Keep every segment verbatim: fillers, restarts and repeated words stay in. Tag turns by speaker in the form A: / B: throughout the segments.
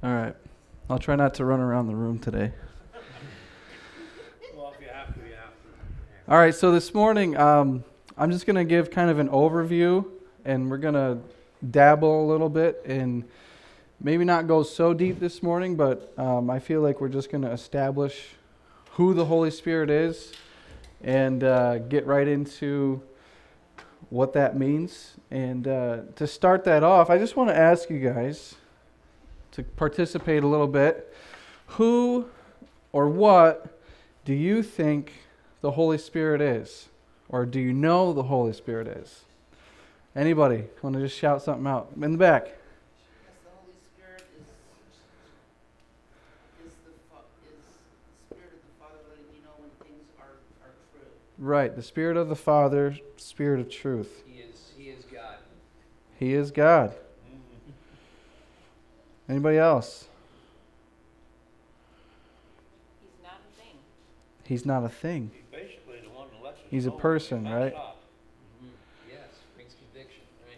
A: All right. I'll try not to run around the room today.
B: Well, if you have to, you have to.
A: All right, so this morning, um, I'm just going to give kind of an overview, and we're going to dabble a little bit and maybe not go so deep this morning, but um, I feel like we're just going to establish who the Holy Spirit is and uh, get right into what that means. And uh, to start that off, I just want to ask you guys to participate a little bit. Who or what do you think the Holy Spirit is? Or do you know the Holy Spirit is? Anybody want to just shout something out? In the back.
C: Yes, the Holy Spirit is is the fa- is the Spirit of the Father letting you know when things are, are true.
A: Right, the Spirit of the Father, Spirit of truth.
D: He is he is God.
A: He is God. Anybody else?
C: He's not a thing.
A: He's not a thing.
B: He's basically the one that lets us
A: He's a
B: know when
A: person,
B: we messed
A: right?
B: up.
D: Yes, brings conviction, right?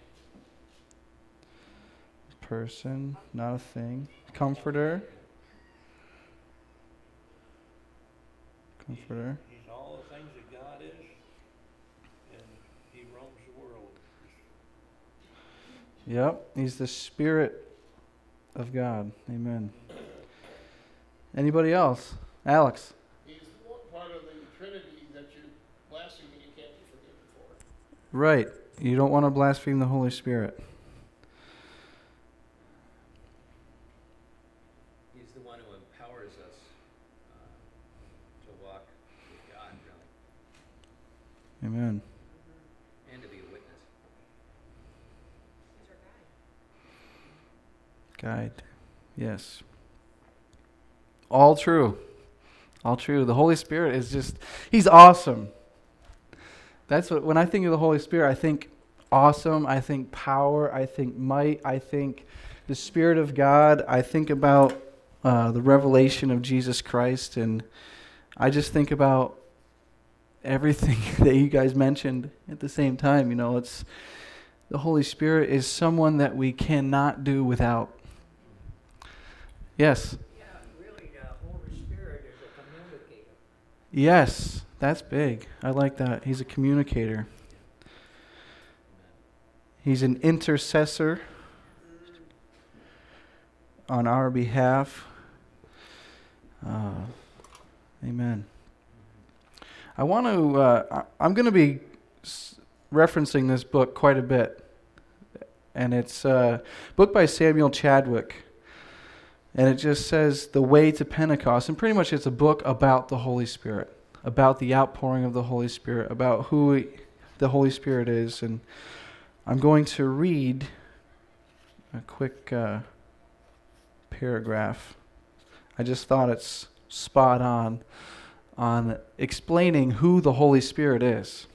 A: Person, not a thing. Comforter. Comforter.
B: He's, he's all the things that God is, and he roams the world.
A: Yep, he's the Spirit of God. Amen. Anybody else? Alex.
E: He's one part of the Trinity that you blaspheme and you can't be forgiven for.
A: Right. You don't want to blaspheme the Holy Spirit.
D: He's the one who empowers us uh, to walk with God, really,
A: Amen.
D: and to be a witness.
C: He's our guide.
A: Guide. Yes. All true. All true. The Holy Spirit is just, he's awesome. That's what, when I think of the Holy Spirit, I think awesome, I think power, I think might, I think the Spirit of God, I think about uh, the revelation of Jesus Christ, and I just think about everything that you guys mentioned at the same time. You know, it's, the Holy Spirit is someone that we cannot do without. Yes.
F: Yeah, really, the Holy Spirit is a communicator.
A: Yes, that's big. I like that. He's a communicator. He's an intercessor on our behalf. Uh, amen. I want to, uh, I- I'm going to be s- referencing this book quite a bit. And it's a book by Samuel Chadwick. And it just says The Way to Pentecost. And pretty much it's a book about the Holy Spirit, about the outpouring of the Holy Spirit, about who the Holy Spirit is. And I'm going to read a quick uh, paragraph. I just thought it's spot on, on explaining who the Holy Spirit is.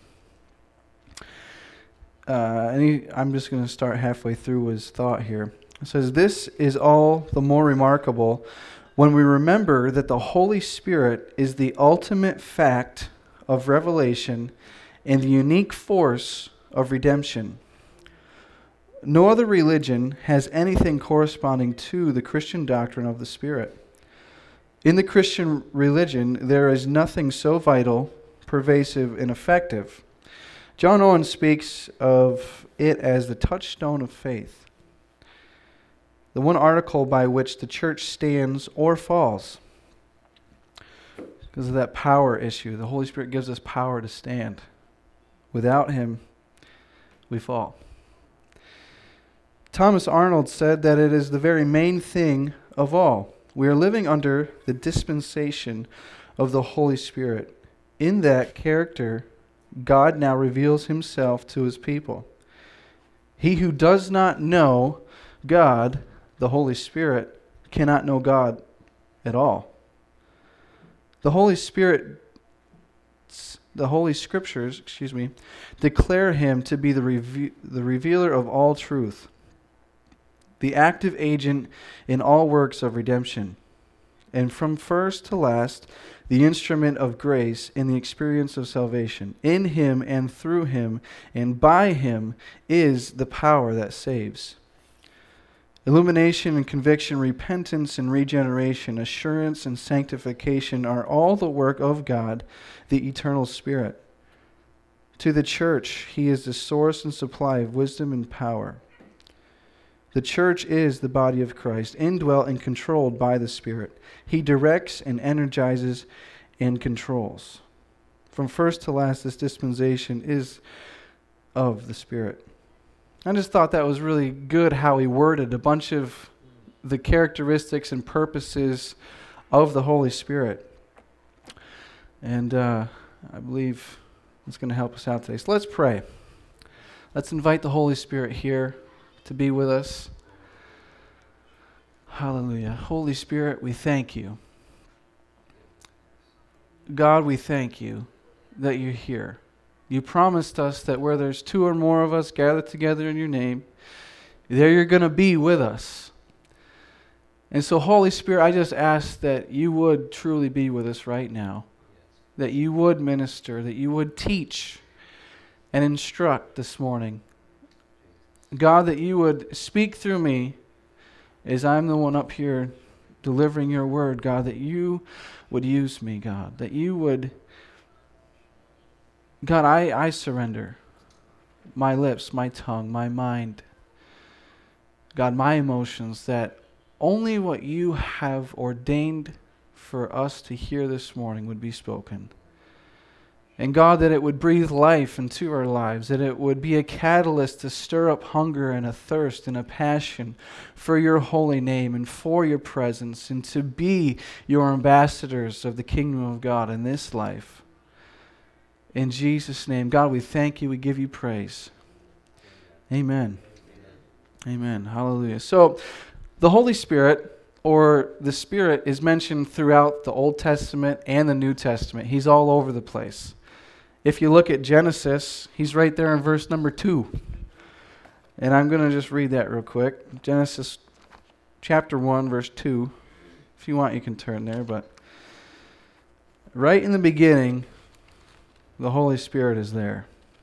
A: Uh, and he, I'm just going to start halfway through his thought here. It says, "This is all the more remarkable when we remember that the Holy Spirit is the ultimate fact of revelation and the unique force of redemption. No other religion has anything corresponding to the Christian doctrine of the Spirit. In the Christian religion, there is nothing so vital, pervasive, and effective. John Owen speaks of it as the touchstone of faith, the one article by which the church stands or falls. Because of that power issue, the Holy Spirit gives us power to stand. Without him, we fall." Thomas Arnold said that it is the very main thing of all. We are living under the dispensation of the Holy Spirit. In that character, God now reveals himself to his people. He who does not know God, the Holy Spirit, cannot know God at all. The Holy Spirit, the Holy Scriptures, excuse me, declare him to be the reve- the revealer of all truth, the active agent in all works of redemption, and from first to last, the instrument of grace in the experience of salvation. In him and through him and by him is the power that saves. Illumination and conviction, repentance and regeneration, assurance and sanctification are all the work of God, the eternal Spirit. To the church, He is the source and supply of wisdom and power. The church is the body of Christ, indwelt and controlled by the Spirit. He directs and energizes and controls. From first to last, this dispensation is of the Spirit. I just thought that was really good how he worded a bunch of the characteristics and purposes of the Holy Spirit. And uh, I believe it's going to help us out today. So let's pray. Let's invite the Holy Spirit here to be with us. Hallelujah. Holy Spirit, we thank you. God, we thank you that you're here. You promised us that where there's two or more of us gathered together in your name, there you're going to be with us. And so, Holy Spirit, I just ask that you would truly be with us right now, that you would minister, that you would teach and instruct this morning. God, that you would speak through me as I'm the one up here delivering your word, God, that you would use me, God, that you would... God, I, I surrender my lips, my tongue, my mind, God, my emotions, that only what you have ordained for us to hear this morning would be spoken. And God, that it would breathe life into our lives, that it would be a catalyst to stir up hunger and a thirst and a passion for your holy name and for your presence, and to be your ambassadors of the kingdom of God in this life. In Jesus' name, God, we thank you. We give you praise. Amen. Amen. Amen. Hallelujah. So, the Holy Spirit, or the Spirit, is mentioned throughout the Old Testament and the New Testament. He's all over the place. If you look at Genesis, he's right there in verse number two. And I'm going to just read that real quick. Genesis chapter one, verse two. If you want, you can turn there. But right in the beginning, the Holy Spirit is there.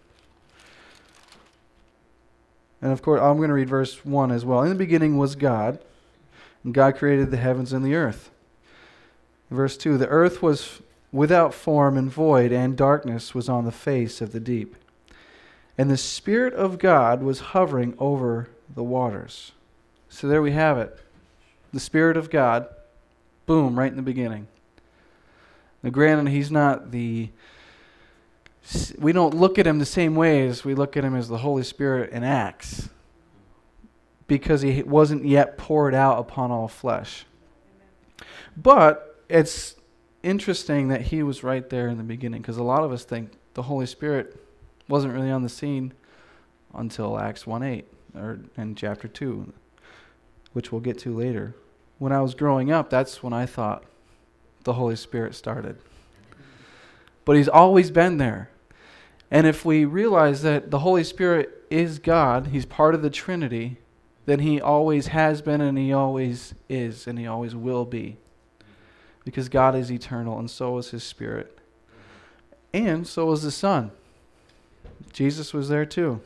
A: And of course, I'm going to read verse one as well. In the beginning was God, and God created the heavens and the earth. Verse two, the earth was without form and void, and darkness was on the face of the deep. And the Spirit of God was hovering over the waters. So there we have it. The Spirit of God, boom, right in the beginning. Now granted, he's not the... We don't look at him the same way as we look at him as the Holy Spirit in Acts, because he wasn't yet poured out upon all flesh. But it's interesting that he was right there in the beginning, because a lot of us think the Holy Spirit wasn't really on the scene until Acts one eight, or in chapter two, which we'll get to later. When I was growing up, that's when I thought the Holy Spirit started. But he's always been there. And if we realize that the Holy Spirit is God, he's part of the Trinity, then he always has been, and he always is, and he always will be. Because God is eternal, and so is his Spirit. And so is the Son. Jesus was there too.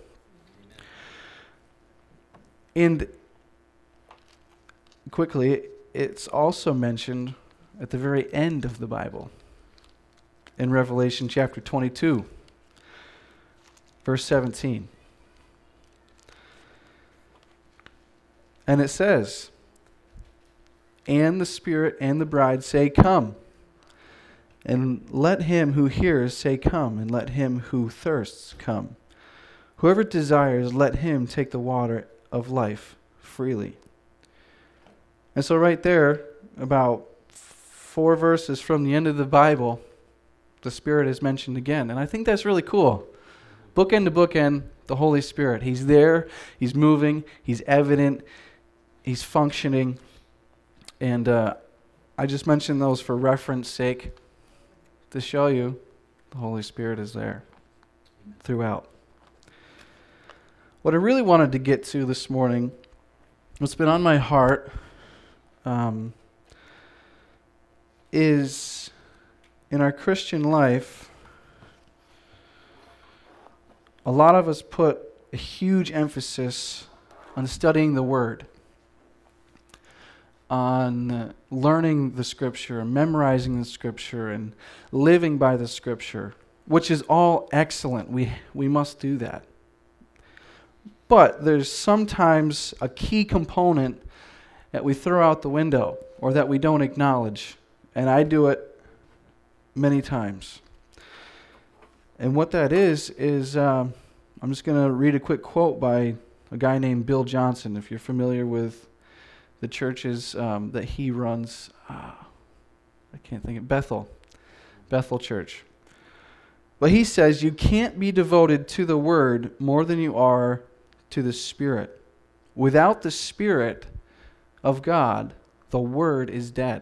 A: And quickly, it's also mentioned at the very end of the Bible. In Revelation chapter twenty-two, verse seventeen. And it says, and the Spirit and the bride say, come. And let him who hears say, come. And let him who thirsts come. Whoever desires, let him take the water of life freely. And so right there, about four verses from the end of the Bible, the Spirit is mentioned again. And I think that's really cool. Bookend to bookend, the Holy Spirit. He's there, he's moving, he's evident, he's functioning. And uh, I just mentioned those for reference sake to show you the Holy Spirit is there throughout. What I really wanted to get to this morning, what's been on my heart, um, is in our Christian life, a lot of us put a huge emphasis on studying the Word. on learning the Scripture, memorizing the Scripture, and living by the Scripture, which is all excellent. We we must do that. But there's sometimes a key component that we throw out the window or that we don't acknowledge. And I do it many times. And what that is, is um, I'm just going to read a quick quote by a guy named Bill Johnson, if you're familiar with the churches um, that he runs. Uh, I can't think of Bethel, Bethel Church. But he says, you can't be devoted to the Word more than you are to the Spirit. Without the Spirit of God, the Word is dead.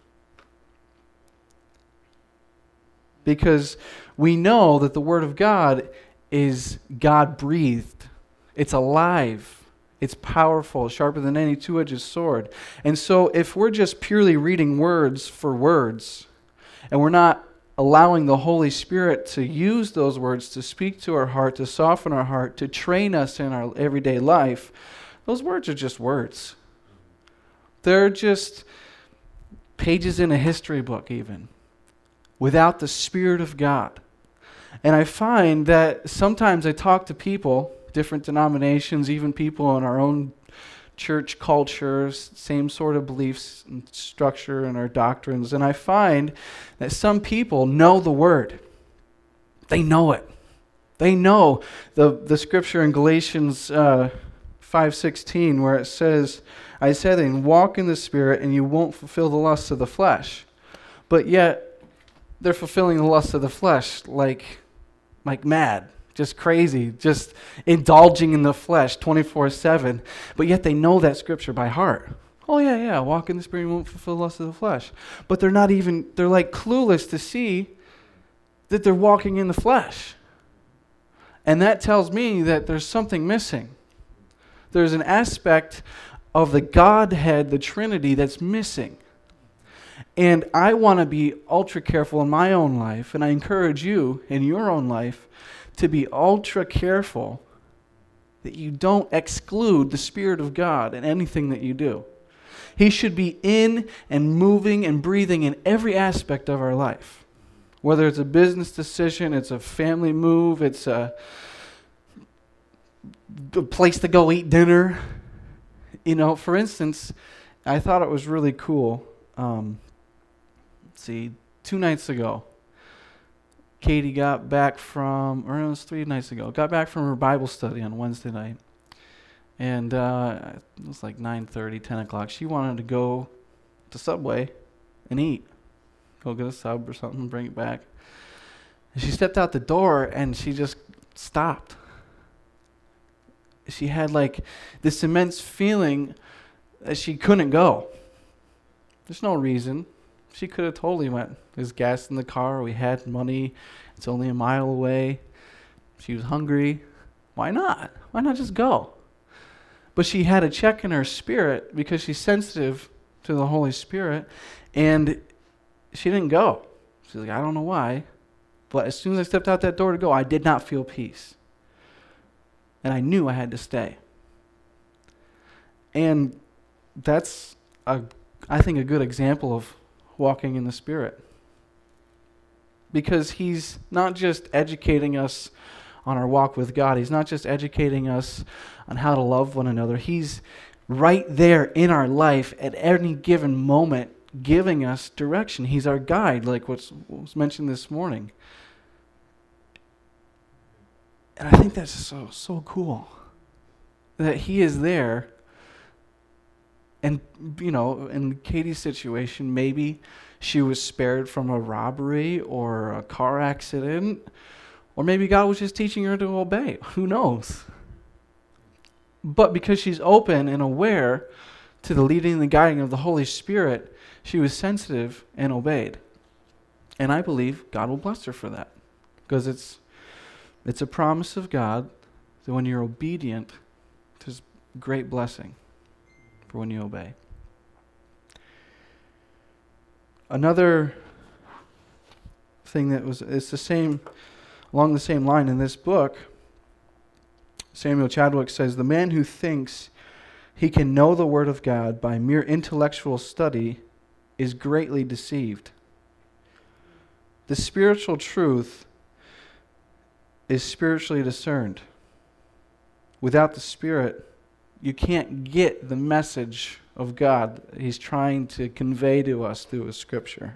A: Because we know that the Word of God is God-breathed. It's alive. It's powerful, sharper than any two-edged sword. And so if we're just purely reading words for words, and we're not allowing the Holy Spirit to use those words to speak to our heart, to soften our heart, to train us in our everyday life, those words are just words. They're just pages in a history book even, without the Spirit of God. And I find that sometimes I talk to people, different denominations, even people in our own church cultures, same sort of beliefs and structure in our doctrines, and I find that some people know the Word. They know it. They know the, the scripture in Galatians uh, five sixteen where it says, I said, and walk in the Spirit and you won't fulfill the lusts of the flesh. But yet, they're fulfilling the lusts of the flesh like, like mad. Just crazy, just indulging in the flesh twenty-four seven, but yet they know that scripture by heart. Oh yeah, yeah, walk in the Spirit and won't fulfill the lust of the flesh. But they're not even, they're like clueless to see that they're walking in the flesh. And that tells me that there's something missing. There's an aspect of the Godhead, the Trinity, that's missing. And I want to be ultra careful in my own life, and I encourage you in your own life to be ultra careful that you don't exclude the Spirit of God in anything that you do. He should be in and moving and breathing in every aspect of our life. Whether it's a business decision, it's a family move, it's a, a place to go eat dinner. You know, for instance, I thought it was really cool. Um, let's see, two nights ago, Katie got back from, or it was three nights ago, got back from her Bible study on Wednesday night. And uh, it was like nine thirty, ten o'clock. She wanted to go to Subway and eat. Go get a sub or something, bring it back. And she stepped out the door and she just stopped. She had like this immense feeling that she couldn't go. There's no reason. She could have totally went. There's gas in the car. We had money. It's only a mile away. She was hungry. Why not? Why not just go? But she had a check in her spirit because she's sensitive to the Holy Spirit, and she didn't go. She's like, I don't know why, but as soon as I stepped out that door to go, I did not feel peace. And I knew I had to stay. And that's, a, I think, a good example of walking in the Spirit. Because He's not just educating us on our walk with God. He's not just educating us on how to love one another. He's right there in our life at any given moment giving us direction. He's our guide, like what's, what was mentioned this morning. And I think that's so, so cool. That He is there. And, you know, in Katie's situation, maybe she was spared from a robbery or a car accident, or maybe God was just teaching her to obey. Who knows? But because she's open and aware to the leading and the guiding of the Holy Spirit, she was sensitive and obeyed. And I believe God will bless her for that. Because it's it's a promise of God that when you're obedient, there's great blessing for when you obey. Another thing that was, it's the same, along the same line in this book, Samuel Chadwick says, the man who thinks he can know the Word of God by mere intellectual study is greatly deceived. The spiritual truth is spiritually discerned. Without the Spirit, you can't get the message of God He's trying to convey to us through His Scripture.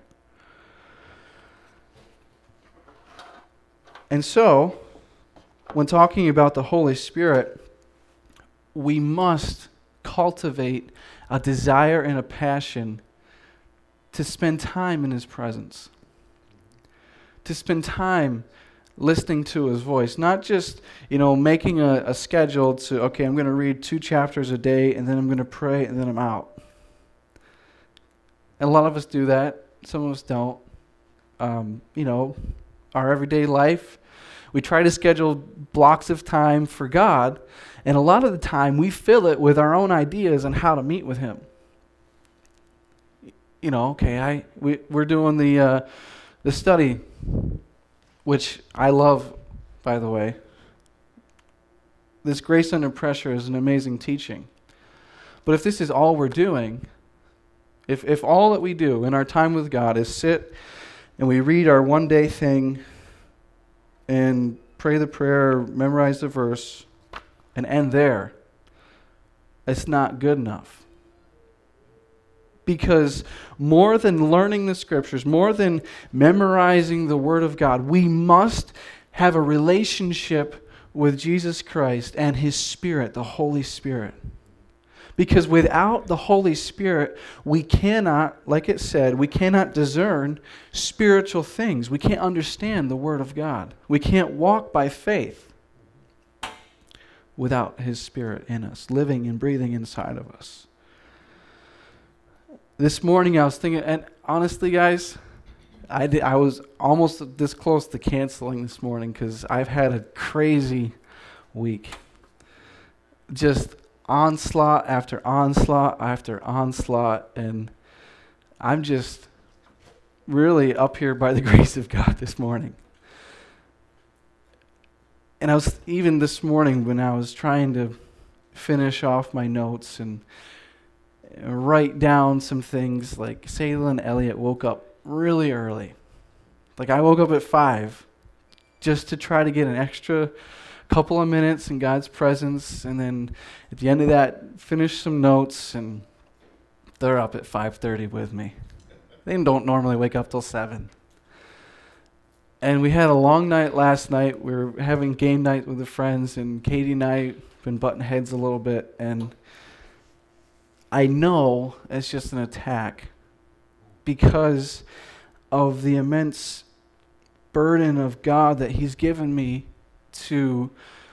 A: And so, when talking about the Holy Spirit, we must cultivate a desire and a passion to spend time in His presence. To spend time listening to His voice. Not just, you know, making a, a schedule to, okay, I'm going to read two chapters a day, and then I'm going to pray, and then I'm out. And a lot of us do that. Some of us don't. Um, you know, our everyday life, we try to schedule blocks of time for God, and a lot of the time we fill it with our own ideas on how to meet with Him. You know, okay, I we we're doing the uh, the study, which I love, by the way. This Grace Under Pressure is an amazing teaching. But if this is all we're doing, if if all that we do in our time with God is sit and we read our one day thing and pray the prayer, memorize the verse, and end there, it's not good enough. Because more than learning the Scriptures, more than memorizing the Word of God, we must have a relationship with Jesus Christ and His Spirit, the Holy Spirit. Because without the Holy Spirit, we cannot, like it said, we cannot discern spiritual things. We can't understand the Word of God. We can't walk by faith without His Spirit in us, living and breathing inside of us. This morning I was thinking, and honestly, guys, I did, I was almost this close to canceling this morning because I've had a crazy week. Just onslaught after onslaught after onslaught, and I'm just really up here by the grace of God this morning. And I was, even this morning when I was trying to finish off my notes and write down some things, like Sayla and Elliot woke up really early. Like I woke up at five just to try to get an extra couple of minutes in God's presence, and then at the end of that, finish some notes, and they're up at five thirty with me. They don't normally wake up till seven. And we had a long night last night. We were having game night with the friends, and Katie and I been butting heads a little bit, and I know it's just an attack because of the immense burden of God that He's given me to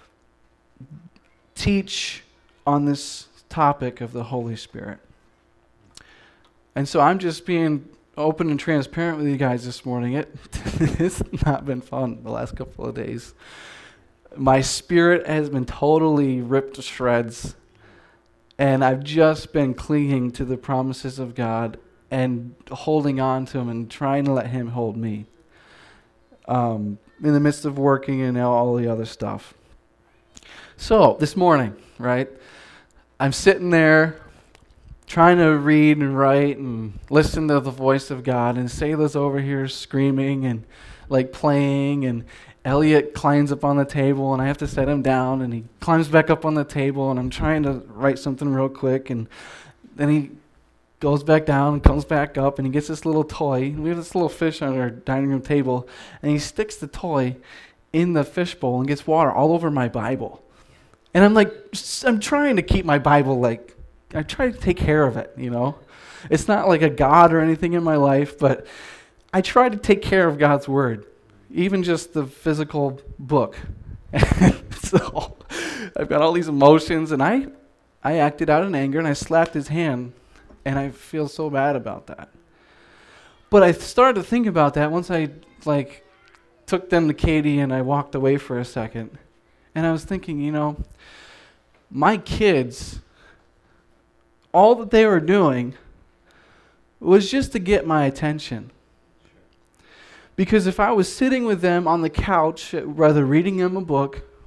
A: teach on this topic of the Holy Spirit. And so I'm just being open and transparent with you guys this morning. It it's not been fun the last couple of days. My spirit has been totally ripped to shreds. And I've just been clinging to the promises of God and holding on to Him and trying to let Him hold me um, in the midst of working and all the other stuff. So this morning, right, I'm sitting there trying to read and write and listen to the voice of God, and Sayla's over here screaming and like playing, and Elliot climbs up on the table, and I have to set him down, and he climbs back up on the table, and I'm trying to write something real quick, and then he goes back down and comes back up, and he gets this little toy. We have this little fish on our dining room table, and he sticks the toy in the fish bowl and gets water all over my Bible. And I'm like, I'm trying to keep my Bible, like, I try to take care of it, you know. It's not like a God or anything in my life, but I try to take care of God's Word. Even just the physical book. So I've got all these emotions, and I I acted out in anger, and I slapped his hand, and I feel so bad about that. But I started to think about that once I like took them to Katie and I walked away for a second. And I was thinking, you know, my kids, all that they were doing was just to get my attention. Because if I was sitting with them on the couch, whether reading them a book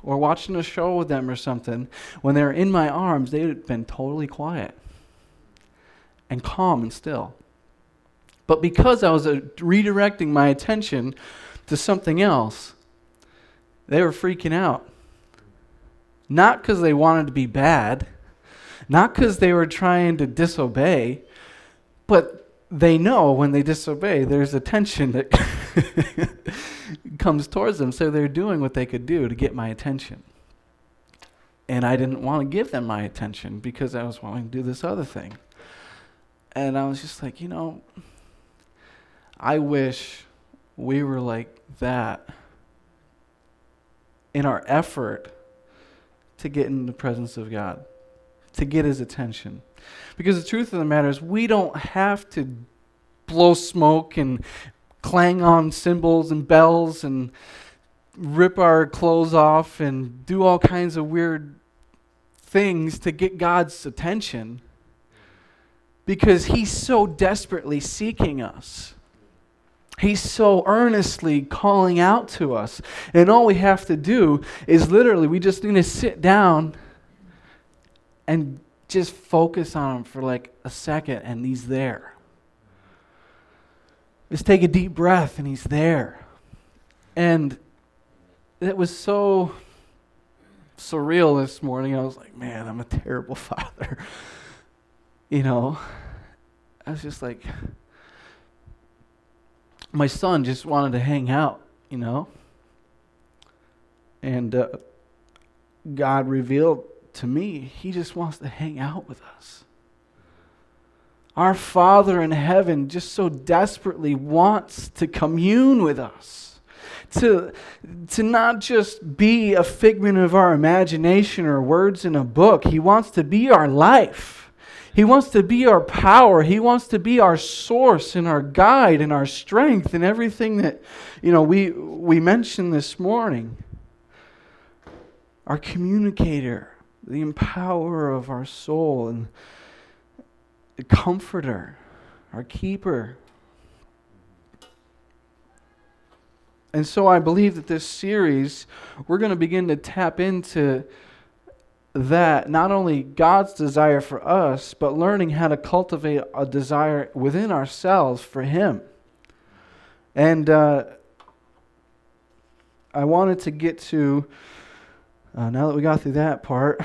A: or watching a show with them or something, when they're in my arms, they've been totally quiet and calm and still. But because I was uh, redirecting my attention to something else, they were freaking out. Not because they wanted to be bad, not because they were trying to disobey, but they know when they disobey, there's a tension that comes towards them, so they're doing what they could do to get my attention. And I didn't want to give them my attention because I was wanting to do this other thing. And I was just like, you know, I wish we were like that in our effort to get in the presence of God, to get his attention. Because the truth of the matter is, we don't have to blow smoke and clang on cymbals and bells and rip our clothes off and do all kinds of weird things to get God's attention, because he's so desperately seeking us. He's so earnestly calling out to us. And all we have to do is literally, we just need to sit down and just focus on him for like a second, and he's there. Just take a deep breath and he's there. And it was so surreal this morning. I was like, man, I'm a terrible father. You know, I was just like, my son just wanted to hang out, you know. And uh, God revealed to me, he just wants to hang out with us. Our Father in heaven just so desperately wants to commune with us. To, to not just be a figment of our imagination or words in a book. He wants to be our life. He wants to be our power. He wants to be our source and our guide and our strength and everything that, you know, we we mentioned this morning. Our communicator, the empowerer of our soul, and the comforter, our keeper. And so I believe that this series, we're going to begin to tap into that, not only God's desire for us, but learning how to cultivate a desire within ourselves for him. And uh, I wanted to get to, uh, now that we got through that part,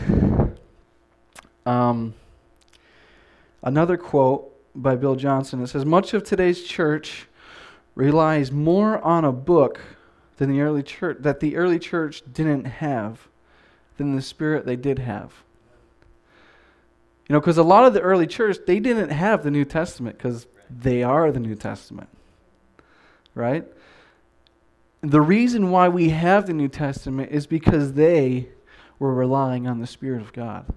A: um, another quote by Bill Johnson. It says, much of today's church relies more on a book than the early church, that the early church didn't have, than the Spirit they did have. You know, because a lot of the early church, they didn't have the New Testament because they are the New Testament. Right? The reason why we have the New Testament is because they were relying on the Spirit of God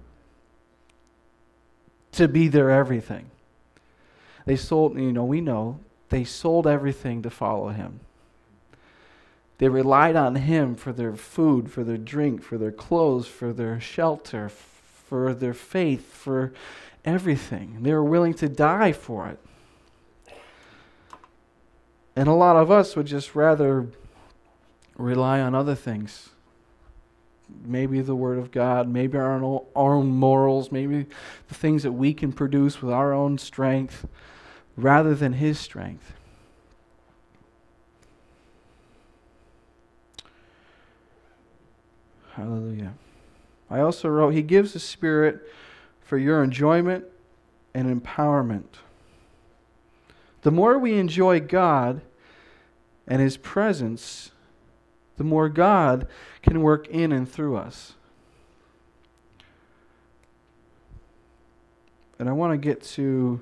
A: to be their everything. They sold, you know, we know, they sold everything to follow him. They relied on him for their food, for their drink, for their clothes, for their shelter, for their faith, for everything. They were willing to die for it. And a lot of us would just rather rely on other things. Maybe the Word of God, maybe our own, our own morals, maybe the things that we can produce with our own strength, rather than his strength. Hallelujah. I also wrote, he gives the Spirit for your enjoyment and empowerment. The more we enjoy God and his presence, the more God can work in and through us. And I want to get to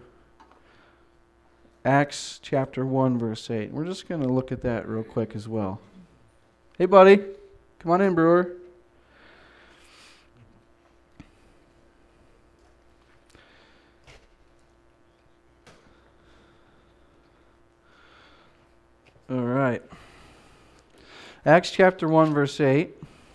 A: Acts chapter one, verse eight. We're just going to look at that real quick as well. Hey, buddy. Come on in, Brewer. All right. Acts chapter one, verse eight.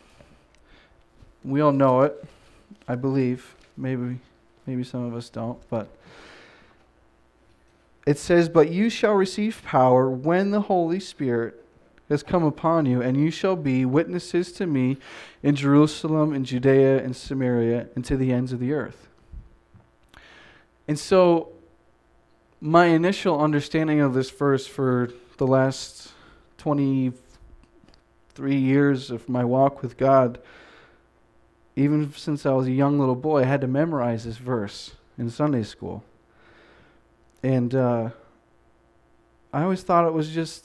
A: We all know it, I believe. Maybe, maybe some of us don't, but it says, "But you shall receive power when the Holy Spirit has come upon you, and you shall be witnesses to me in Jerusalem, in Judea, and Samaria, and to the ends of the earth. And so, my initial understanding of this verse for the last twenty-three years of my walk with God, even since I was a young little boy, I had to memorize this verse in Sunday school. And uh, I always thought it was just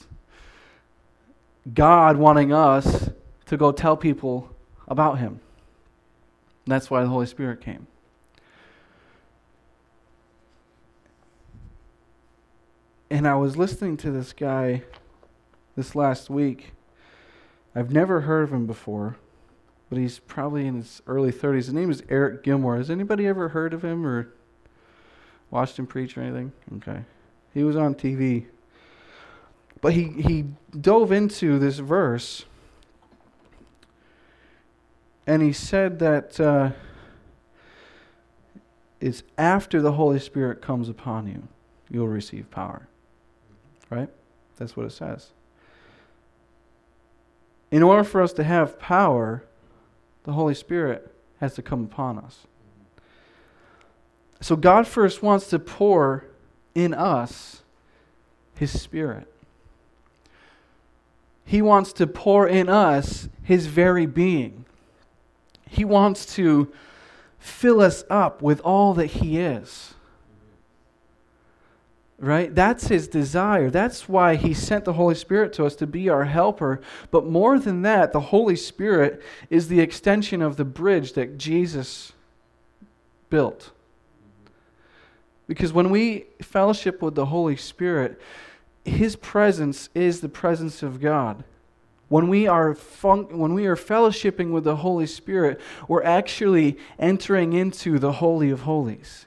A: God wanting us to go tell people about Him. And that's why the Holy Spirit came. And I was listening to this guy this last week. I've never heard of him before, but he's probably in his early thirties. His name is Eric Gilmore. Has anybody ever heard of him or watched him preach or anything? Okay. He was on T V. But he, he dove into this verse, and he said that uh, it's after the Holy Spirit comes upon you, you'll receive power. Right? That's what it says. In order for us to have power, the Holy Spirit has to come upon us. So God first wants to pour in us His Spirit. He wants to pour in us His very being. He wants to fill us up with all that He is. Right? That's His desire. That's why He sent the Holy Spirit to us, to be our helper. But more than that, the Holy Spirit is the extension of the bridge that Jesus built. Because when we fellowship with the Holy Spirit, His presence is the presence of God. When we are fun- when we are fellowshipping with the Holy Spirit, we're actually entering into the Holy of Holies.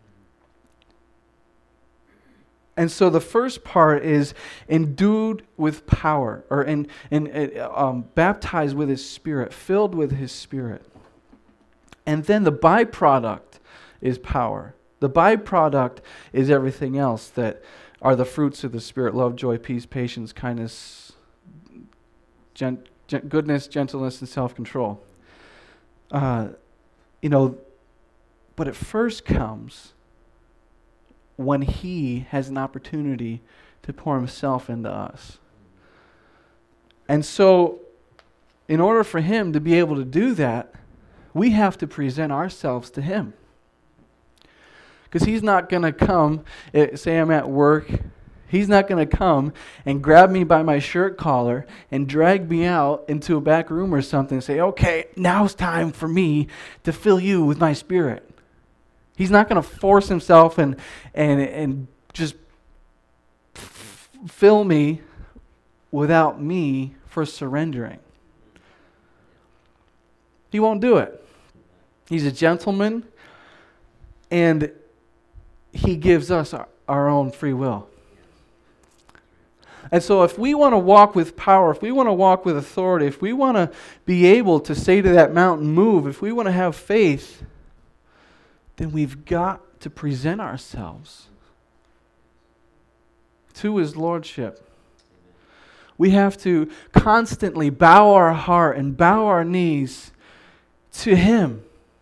A: And so the first part is endued with power, or in, in, um, baptized with His Spirit, filled with His Spirit. And then the byproduct is power. The byproduct is everything else that are the fruits of the Spirit: love, joy, peace, patience, kindness, gen- gen- goodness, gentleness, and self-control. Uh, you know, but it first comes when He has an opportunity to pour Himself into us. And so, in order for Him to be able to do that, we have to present ourselves to Him. Because He's not going to come, say I'm at work, He's not going to come and grab me by my shirt collar and drag me out into a back room or something and say, okay, now's time for me to fill you with my Spirit. He's not going to force Himself and and and just f- fill me without me first surrendering. He won't do it. He's a gentleman, and He gives us our, our own free will. And so if we want to walk with power, if we want to walk with authority, if we want to be able to say to that mountain, move, if we want to have faith, then we've got to present ourselves to His Lordship. We have to constantly bow our heart and bow our knees to Him.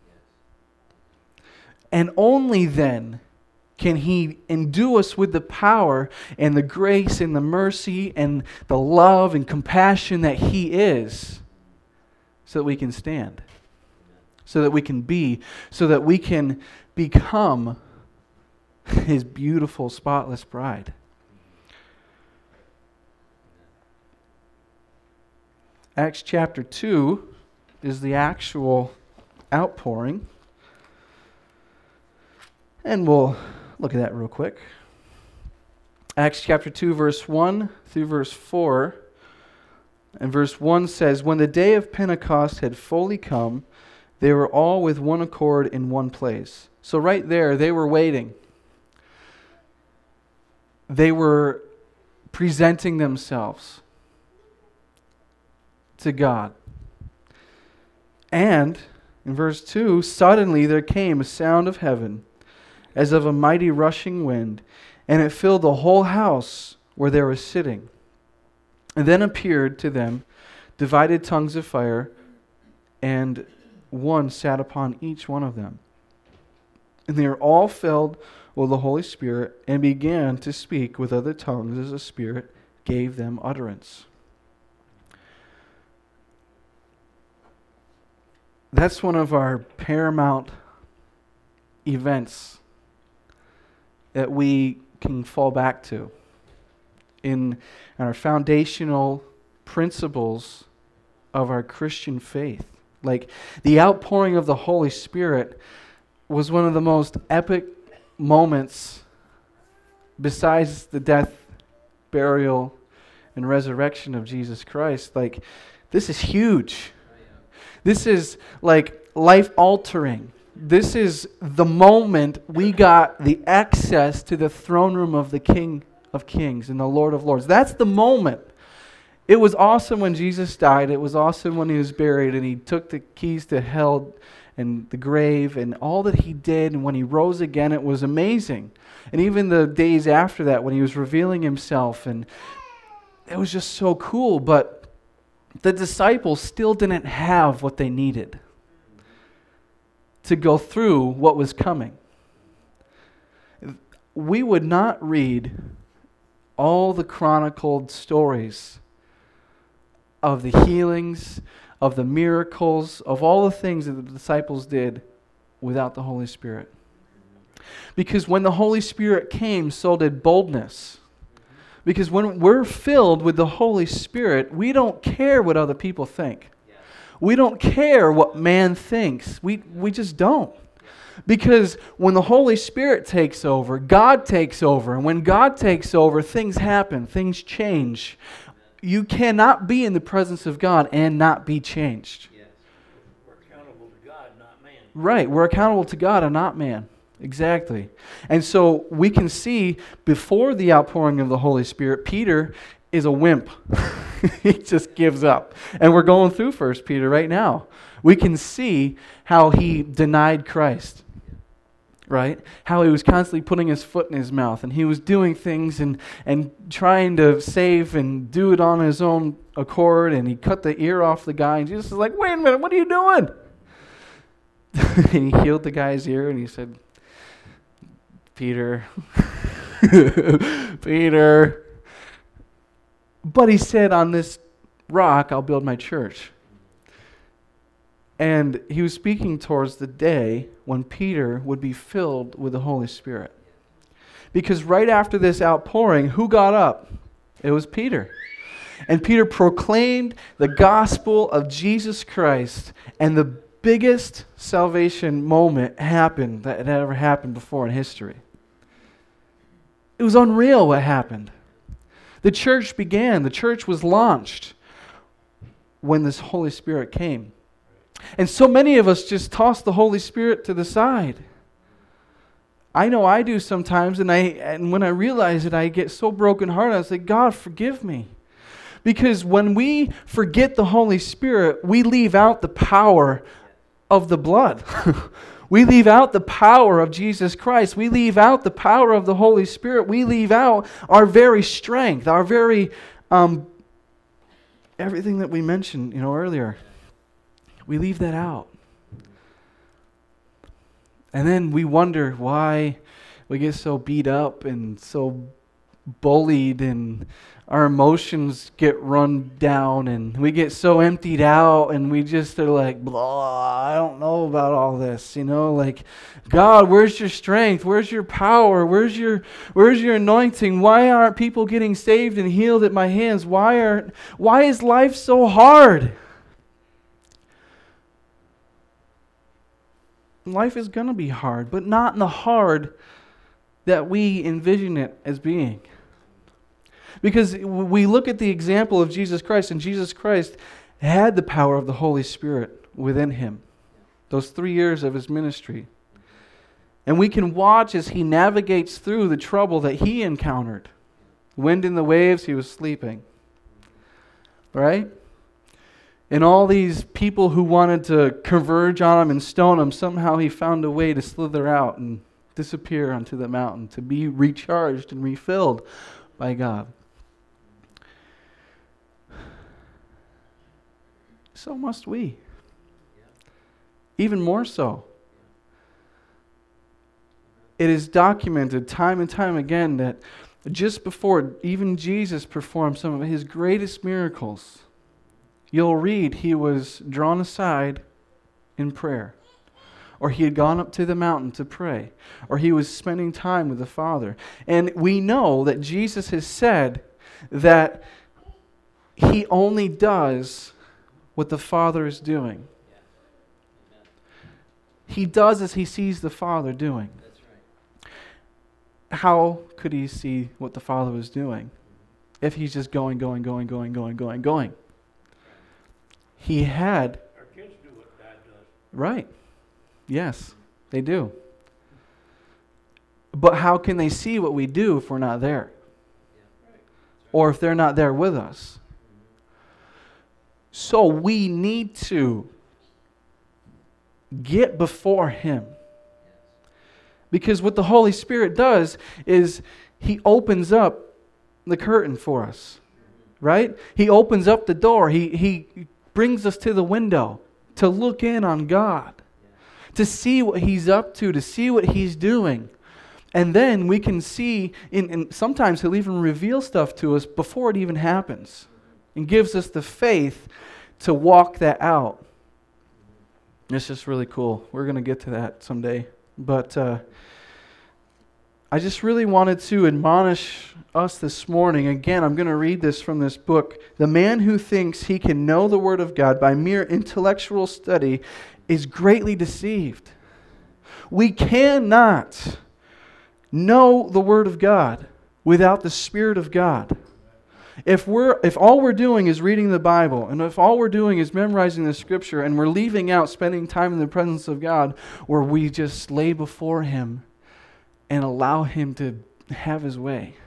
A: And only then can He endue us with the power and the grace and the mercy and the love and compassion that He is, so that we can stand, so that we can be, so that we can become His beautiful, spotless bride. Acts chapter two is the actual outpouring. And we'll look at that real quick. Acts chapter two, verse one through verse four. And verse one says, when the day of Pentecost had fully come, they were all with one accord in one place. So right there, they were waiting. They were presenting themselves to God. And in verse two, suddenly there came a sound of heaven, as of a mighty rushing wind, and it filled the whole house where they were sitting. and then appeared to them divided tongues of fire, and one sat upon each one of them. And they were all filled with the Holy Spirit and began to speak with other tongues as the Spirit gave them utterance. That's one of our paramount events that we can fall back to in our foundational principles of our Christian faith. Like, the outpouring of the Holy Spirit was one of the most epic moments besides the death, burial, and resurrection of Jesus Christ. Like, this is huge. This is like life-altering. This is the moment we got the access to the throne room of the King of Kings and the Lord of Lords. That's the moment. It was awesome when Jesus died. It was awesome when he was buried and he took the keys to hell and the grave and all that he did. And when he rose again, it was amazing. And even the days after that when he was revealing himself, and it was just so cool. But the disciples still didn't have what they needed to go through what was coming. We would not read all the chronicled stories of the healings, of the miracles, of all the things that the disciples did without the Holy Spirit. Because when the Holy Spirit came, so did boldness. Because when we're filled with the Holy Spirit, we don't care what other people think. We don't care what man thinks. We we just don't. Because when the Holy Spirit takes over, God takes over. And when God takes over, things happen. Things change. You cannot be in the presence of God and not be changed.
D: Yes.
B: We're accountable to God, not man.
A: Right. We're accountable to God and not man. Exactly. And so we can see before the outpouring of the Holy Spirit, Peter is a wimp. He just gives up. And we're going through First Peter right now. We can see how he denied Christ. Right? How he was constantly putting his foot in his mouth, and he was doing things and, and trying to save and do it on his own accord, and he cut the ear off the guy, and Jesus is like, wait a minute, what are you doing? And he healed the guy's ear, and he said, Peter, Peter. But he said, on this rock I'll build my church. And he was speaking towards the day when Peter would be filled with the Holy Spirit. Because right after this outpouring, who got up? It was Peter. And Peter proclaimed the gospel of Jesus Christ, and the biggest salvation moment happened that had ever happened before in history. It was unreal what happened. The church began. The church was launched when this Holy Spirit came. And so many of us just toss the Holy Spirit to the side. I know I do sometimes, and I and when I realize it, I get so brokenhearted. I say, God, forgive me. Because when we forget the Holy Spirit, we leave out the power of the blood. We leave out the power of Jesus Christ. We leave out the power of the Holy Spirit. We leave out our very strength, our very, um, everything that we mentioned, you know, earlier. We leave that out. And then we wonder why we get so beat up and so bullied, and our emotions get run down, and we get so emptied out, and we just are like, blah, I don't know about all this, you know, like, God, where's your strength? Where's your power? Where's your where's your anointing? Why aren't people getting saved and healed at my hands? Why are why is life so hard? Life is going to be hard, but not in the hard that we envision it as being. Because we look at the example of Jesus Christ, and Jesus Christ had the power of the Holy Spirit within him, those three years of his ministry. And we can watch as he navigates through the trouble that he encountered. Wind in the waves, he was sleeping. Right? And all these people who wanted to converge on him and stone him, somehow he found a way to slither out and disappear onto the mountain to be recharged and refilled by God. so must we. Even more so. It is documented time and time again that just before even Jesus performed some of his greatest miracles, you'll read he was drawn aside in prayer, or he had gone up to the mountain to pray, or he was spending time with the Father. And we know that Jesus has said that he only does what the Father is doing. He does as he sees the Father doing.
D: That's right.
A: How could he see what the Father was doing if he's just going, going, going, going, going, going, going? He had...
B: Our kids do what Dad does.
A: Right. Yes, they do. But how can they see what we do if we're not there?
D: Yeah. Right.
A: Or if they're not there with us? So we need to get before him. Because what the Holy Spirit does is he opens up the curtain for us. Right? He opens up the door. He, he brings us to the window to look in on God. To see what he's up to, to see what he's doing. And then we can see, in, and sometimes he'll even reveal stuff to us before it even happens. And gives us the faith to walk that out. It's just really cool. We're going to get to that someday. But uh, I just really wanted to admonish us this morning. Again, I'm going to read this from this book. The man who thinks he can know the Word of God by mere intellectual study is greatly deceived. We cannot know the Word of God without the Spirit of God. If we're if all we're doing is reading the Bible, and if all we're doing is memorizing the Scripture, and we're leaving out spending time in the presence of God, where we just lay before Him and allow Him to have His way,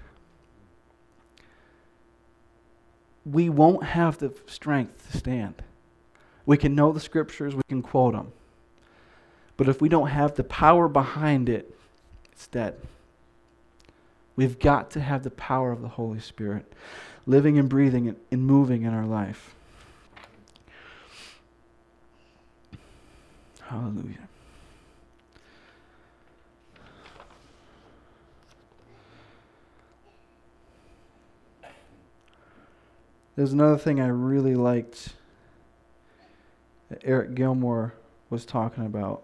A: we won't have the strength to stand. We can know the Scriptures, we can quote them. But if we don't have the power behind it, it's dead. We've got to have the power of the Holy Spirit living and breathing and moving in our life. Hallelujah. There's another thing I really liked that Eric Gilmore was talking about.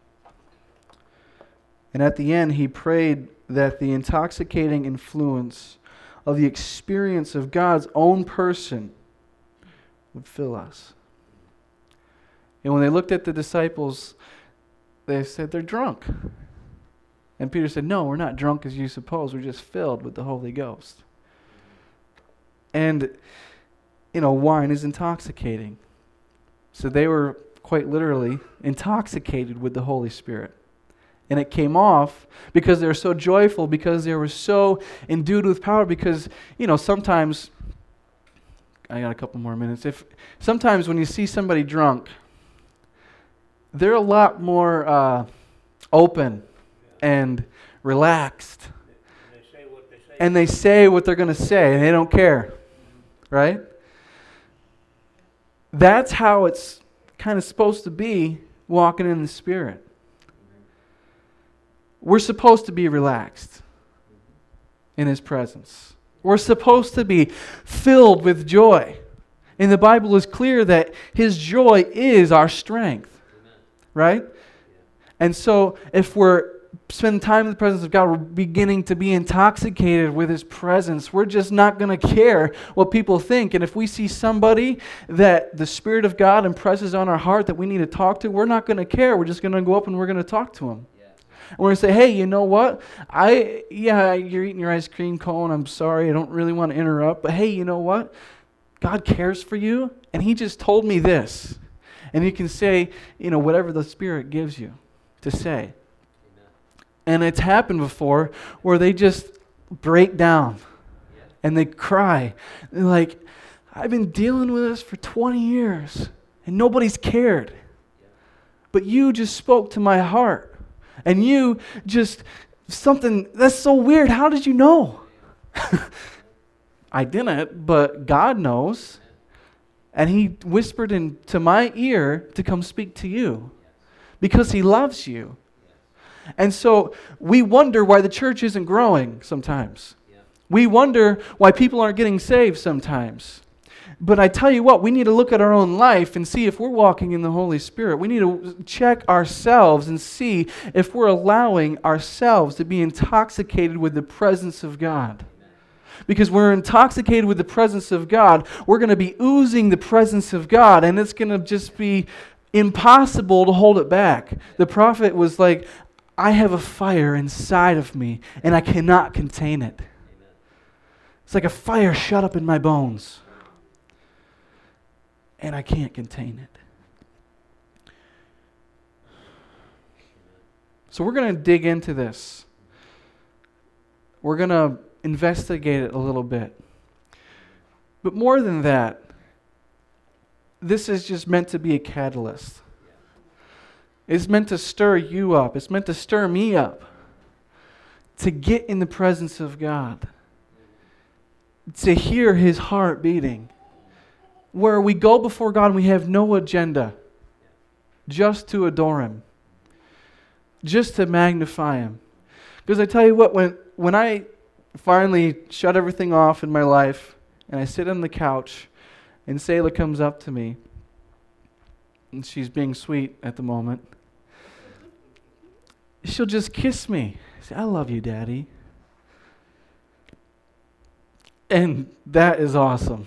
A: And at the end, he prayed that the intoxicating influence of the experience of God's own person would fill us. And when they looked at the disciples, they said, they're drunk. And Peter said, no, we're not drunk as you suppose. We're just filled with the Holy Ghost. And, you know, wine is intoxicating. So they were quite literally intoxicated with the Holy Spirit. And it came off because they were so joyful, because they were so endued with power, because, you know, sometimes, I got a couple more minutes. If sometimes when you see somebody drunk, they're a lot more uh, open and relaxed.
B: And they say what they say.
A: And they say what they're going to say, and they don't care. Right? That's how it's kind of supposed to be walking in the Spirit. We're supposed to be relaxed in His presence. We're supposed to be filled with joy. And the Bible is clear that His joy is our strength. Right? And so if we're spending time in the presence of God, we're beginning to be intoxicated with His presence. We're just not going to care what people think. And if we see somebody that the Spirit of God impresses on our heart that we need to talk to, we're not going to care. We're just going to go up and we're going to talk to them. And we're going to say, hey, you know what? I yeah, you're eating your ice cream cone. I'm sorry. I don't really want to interrupt. But hey, you know what? God cares for you. And He just told me this. And you can say, you know, whatever the Spirit gives you to say. And it's happened before where they just break down and they cry. They're like, I've been dealing with this for twenty years and nobody's cared. But you just spoke to my heart. And you just, something, that's so weird. How did you know? I didn't, but God knows. And He whispered into my ear to come speak to you because He loves you. And so we wonder why the church isn't growing sometimes. We wonder why people aren't getting saved sometimes. But I tell you what, we need to look at our own life and see if we're walking in the Holy Spirit. We need to check ourselves and see if we're allowing ourselves to be intoxicated with the presence of God. Because when we're intoxicated with the presence of God, we're going to be oozing the presence of God, and it's going to just be impossible to hold it back. The prophet was like, I have a fire inside of me, and I cannot contain it. It's like a fire shut up in my bones, and I can't contain it. So we're going to dig into this. We're going to investigate it a little bit. But more than that, this is just meant to be a catalyst. It's meant to stir you up. It's meant to stir me up to get in the presence of God, to hear His heart beating, where we go before God and we have no agenda, just to adore Him, just to magnify Him. Because I tell you what, when, when I finally shut everything off in my life and I sit on the couch and Selah comes up to me, and she's being sweet at the moment, she'll just kiss me. Say, I love you, Daddy. And that is awesome.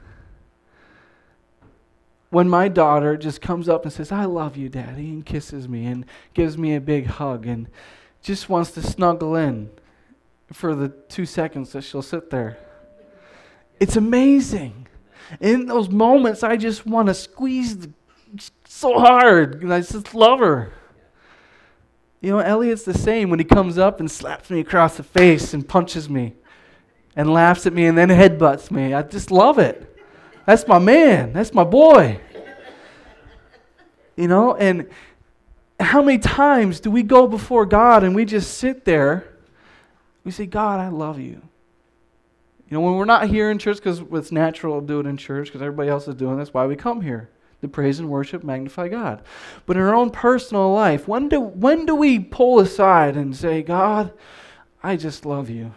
A: When my daughter just comes up and says, I love you, Daddy, and kisses me and gives me a big hug and just wants to snuggle in for the two seconds that she'll sit there. It's amazing. In those moments, I just want to squeeze the so hard, and I just love her. You know, Elliot's the same when he comes up and slaps me across the face and punches me and laughs at me and then headbutts me. I just love it. That's my man. That's my boy. You know, and how many times do we go before God and we just sit there, we say, God, I love you. You know, when we're not here in church, because it's natural to do it in church because everybody else is doing it, that's why we come here. To praise and worship, magnify God. But in our own personal life, when do when do we pull aside and say, God, I just love you.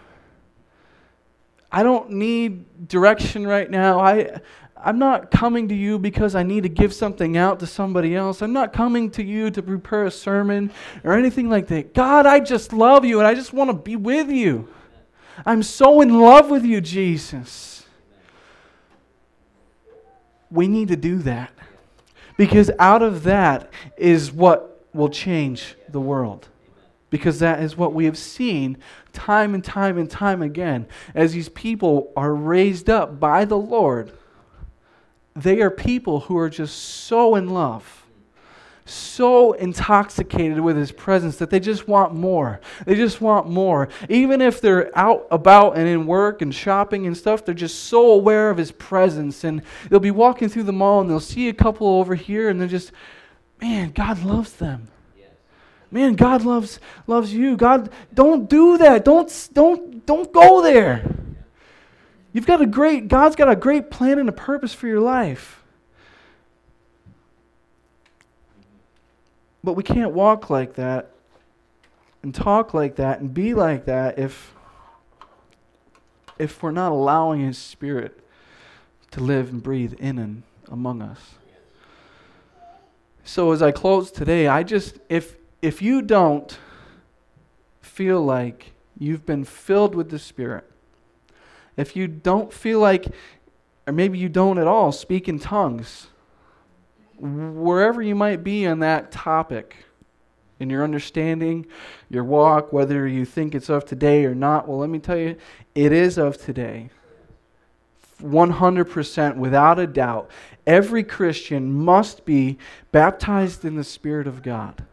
A: I don't need direction right now. I, I'm not coming to you because I need to give something out to somebody else. I'm not coming to you to prepare a sermon or anything like that. God, I just love you and I just want to be with you. I'm so in love with you, Jesus. We need to do that. Because out of that is what will change the world. Because that is what we have seen time and time and time again. As these people are raised up by the Lord, they are people who are just so in love, so intoxicated with His presence that they just want more. They just want more. Even if they're out about and in work and shopping and stuff, they're just so aware of His presence. And they'll be walking through the mall and they'll see a couple over here and they're just, man, God loves them. Man, God loves loves you. God, don't do that. Don't don't don't go there. You've got a great God's got a great plan and a purpose for your life. But we can't walk like that and talk like that and be like that if if we're not allowing His Spirit to live and breathe in and among us. So as I close today, I just if if you don't feel like you've been filled with the Spirit, if you don't feel like, or maybe you don't at all, speak in tongues, wherever you might be on that topic, in your understanding, your walk, whether you think it's of today or not, well, let me tell you, it is of today. one hundred percent, without a doubt. Every Christian must be baptized in the Spirit of God.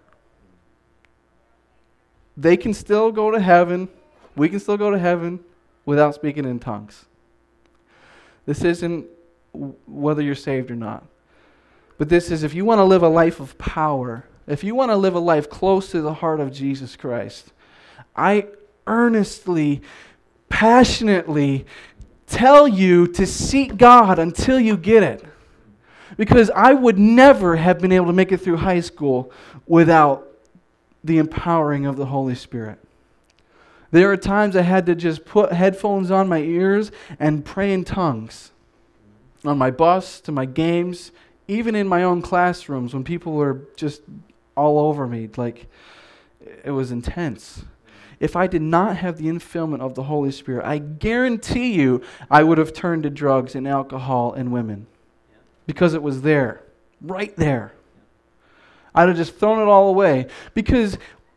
A: They can still go to heaven. We can still go to heaven without speaking in tongues. This isn't whether you're saved or not. But this is if you want to live a life of power, if you want to live a life close to the heart of Jesus Christ, I earnestly, passionately tell you to seek God until you get it. Because I would never have been able to make it through high school without the empowering of the Holy Spirit. There are times I had to just put headphones on my ears and pray in tongues. On my bus, to my games, even in my own classrooms when people were just all over me. Like, it was intense. If I did not have the infillment of the Holy Spirit, I guarantee you I would have turned to drugs and alcohol and women. Because it was there. Right there. I'd have just thrown it all away. Because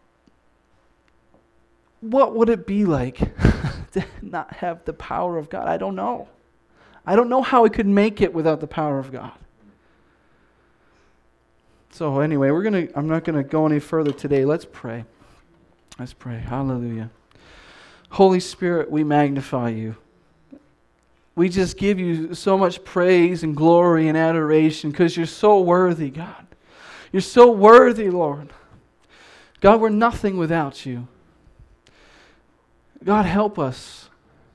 A: what would it be like to not have the power of God? I don't know. I don't know how I could make it without the power of God. So anyway, we're gonna. I'm not going to go any further today. Let's pray. Let's pray. Hallelujah. Holy Spirit, we magnify you. We just give you so much praise and glory and adoration because you're so worthy, God. You're so worthy, Lord. God, we're nothing without you. God, help us.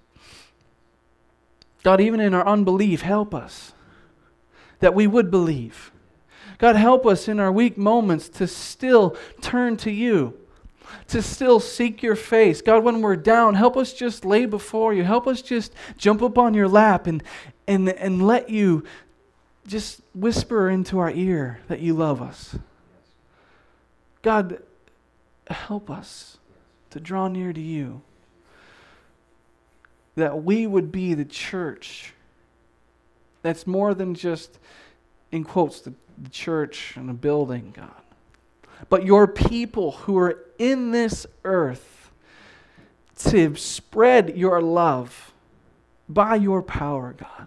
A: God, even in our unbelief, help us that we would believe. God, help us in our weak moments to still turn to you, to still seek your face. God, when we're down, help us just lay before you. Help us just jump up on your lap and, and, and let you just whisper into our ear that you love us. God, help us to draw near to you. That we would be the church that's more than just, in quotes, the, the church and a building, God. But your people who are in this earth to spread your love by your power, God.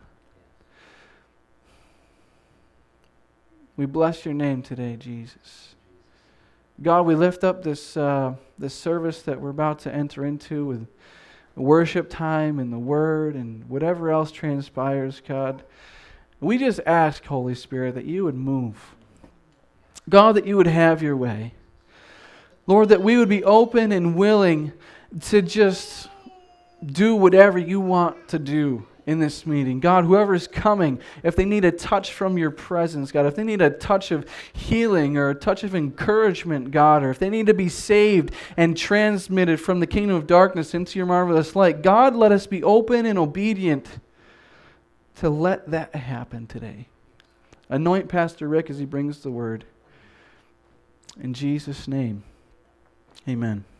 A: We bless your name today, Jesus. God, we lift up this uh, this service that we're about to enter into with worship time and the word and whatever else transpires, God. We just ask, Holy Spirit, that you would move. God, that you would have your way. Lord, that we would be open and willing to just do whatever you want to do in this meeting. God, whoever is coming, if they need a touch from your presence, God, if they need a touch of healing or a touch of encouragement, God, or if they need to be saved and transmitted from the kingdom of darkness into your marvelous light, God, let us be open and obedient to let that happen today. Anoint Pastor Rick as he brings the word. In Jesus' name, amen.